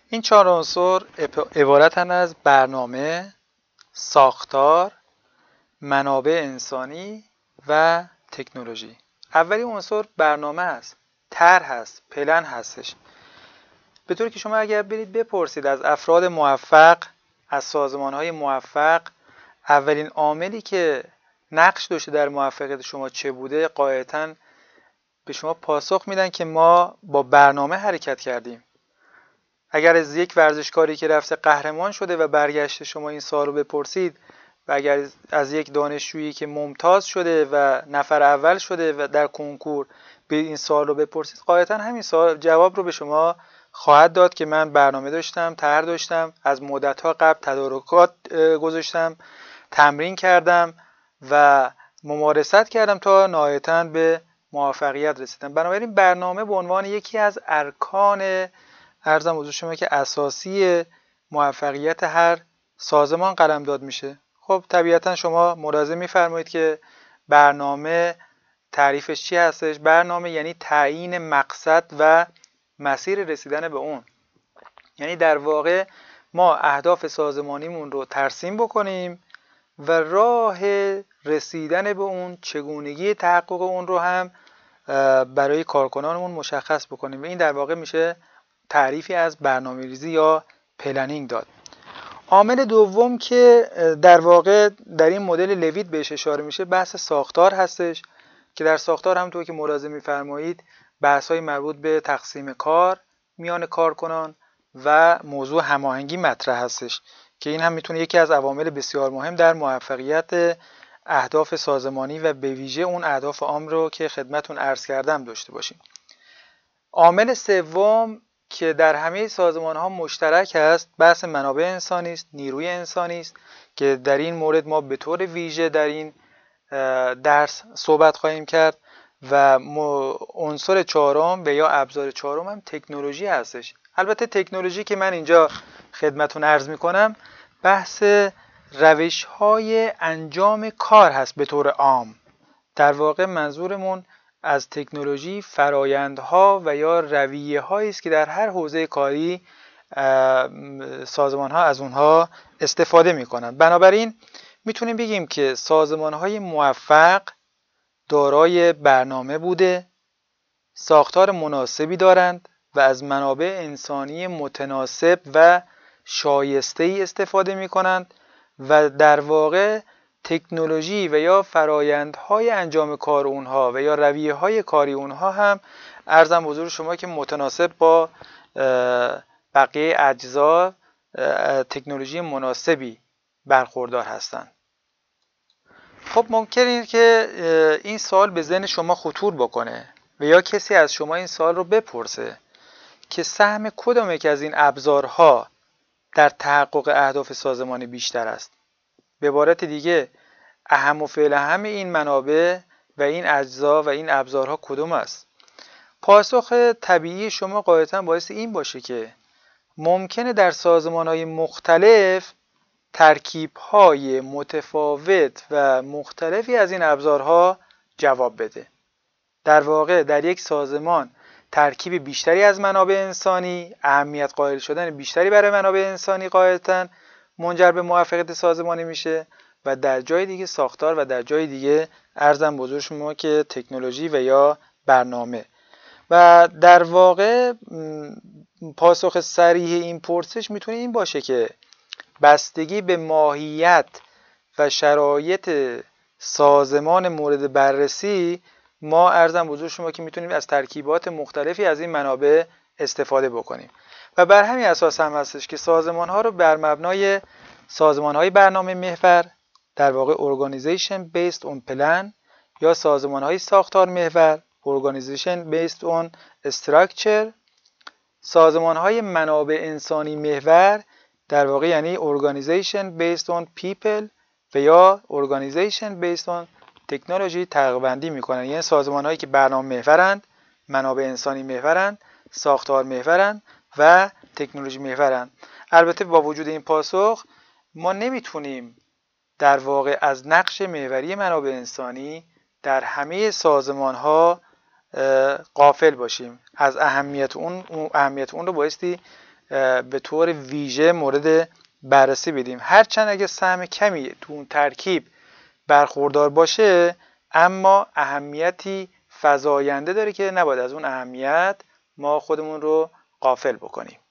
این 4 عنصر عبارتند از برنامه، ساختار، منابع انسانی و تکنولوژی. اولین عنصر برنامه است، طرح هست، پلن هستش. به طوری که شما اگر برید بپرسید از افراد موفق، از سازمان‌های موفق، اولین عاملی که نقش داشته در موفقیت شما چه بوده، قاعدتاً به شما پاسخ میدن که ما با برنامه حرکت کردیم. اگر از یک ورزشکاری که رفته قهرمان شده و برگشته شما این سوال رو بپرسید و اگر از یک دانشجویی که ممتاز شده و نفر اول شده و در کنکور به این سوال رو بپرسید، قاعدتاً همین سوال جواب رو به شما خواهد داد که من برنامه داشتم، طرح داشتم، از مدت‌ها قبل تدارکات گذاشتم، تمرین کردم و ممارست کردم تا نهایتاً به موفقیت رسیدم. بنابراین برنامه به عنوان یکی از ارکان عرضم حضور شما که اساسی موفقیت هر سازمان قلمداد میشه. خب طبیعتا شما ملاحظه میفرمایید که برنامه تعریفش چی هستش؟ برنامه یعنی تعیین مقصد و مسیر رسیدن به اون. یعنی در واقع ما اهداف سازمانیمون رو ترسیم بکنیم و راه رسیدن به اون، چگونگی تحقق اون رو هم برای کارکنانمون مشخص بکنیم و این در واقع میشه تعریفی از برنامه‌ریزی یا پلنینگ داد. عامل دوم که در واقع در این مدل لویت بهش اشاره میشه بحث ساختار هستش که در ساختار همونطور که ملاحظه میفرمایید بحث‌های مربوط به تقسیم کار میان کارکنان و موضوع هماهنگی مطرح هستش که این هم میتونه یکی از عوامل بسیار مهم در موفقیت اهداف سازمانی و به ویژه اون اهداف عام رو که خدمتتون عرض کردم داشته باشیم. عامل سوم که در همه سازمان‌ها مشترک است بحث منابع انسانی است، نیروی انسانی است که در این مورد ما به طور ویژه در این درس صحبت خواهیم کرد و عنصر چهارم و یا ابزار چهارم هم تکنولوژی هستش. البته تکنولوژی که من اینجا خدمتتون عرض می‌کنم بحث روش‌های انجام کار هست به طور عام. در واقع منظورمون از تکنولوژی فرایندها و یا رویه‌هایی است که در هر حوزه کاری سازمان‌ها از اونها استفاده می‌کنند. بنابراین میتونیم بگیم که سازمان‌های موفق دارای برنامه بوده، ساختار مناسبی دارند و از منابع انسانی متناسب و شایسته‌ای استفاده می‌کنند و در واقع تکنولوژی و یا فرایندهای انجام کار اونها و یا رویه‌های کاری اونها هم عرضم حضور شما که متناسب با بقیه اجزا تکنولوژی مناسبی برخوردار هستند. خب ممکنه که این سوال به ذهن شما خطور بکنه و یا کسی از شما این سوال رو بپرسه که سهم کدام یک از این ابزارها در تحقق اهداف سازمانی بیشتر است. به عبارت دیگه اهم و فعل اهم این منابع و این اجزا و این ابزارها کدوم است؟ پاسخ طبیعی شما قاعدتاً باعث این باشه که ممکنه در سازمان‌های مختلف ترکیب‌های متفاوت و مختلفی از این ابزارها جواب بده. در واقع در یک سازمان ترکیب بیشتری از منابع انسانی، اهمیت قائل شدن بیشتری برای منابع انسانی قاعدتاً منجر به موفقیت سازمانی میشه و در جای دیگه ساختار و در جای دیگه عرضم بزرگ شما که تکنولوژی و یا برنامه. و در واقع پاسخ صریح این پرسش میتونه این باشه که بستگی به ماهیت و شرایط سازمان مورد بررسی ما عرضم حضور شما که میتونیم از ترکیبات مختلفی از این منابع استفاده بکنیم و بر همین اساس هم هستش که سازمان ها رو بر مبنای سازمان های برنامه محور در واقع Organization Based on Plan یا سازمان های ساختار محور Organization Based on Structure، سازمان های منابع انسانی محور در واقع یعنی Organization Based on People و یا Organization Based on Technology طبقه بندی میکنن. یعنی سازمان هایی که برنامه محورند، منابع انسانی محورند، ساختار محورند و تکنولوژی محورند. البته با وجود این پاسخ ما نمیتونیم در واقع از نقش محوری منابع انسانی در همه سازمان ها غافل باشیم. از اهمیت اون رو بایستی به طور ویژه مورد بررسی بدیم. هرچند اگه سهم کمی تو اون ترکیب برخوردار باشه، اما اهمیتی فزاینده داره که نباید از اون اهمیت ما خودمون رو غافل بکنیم.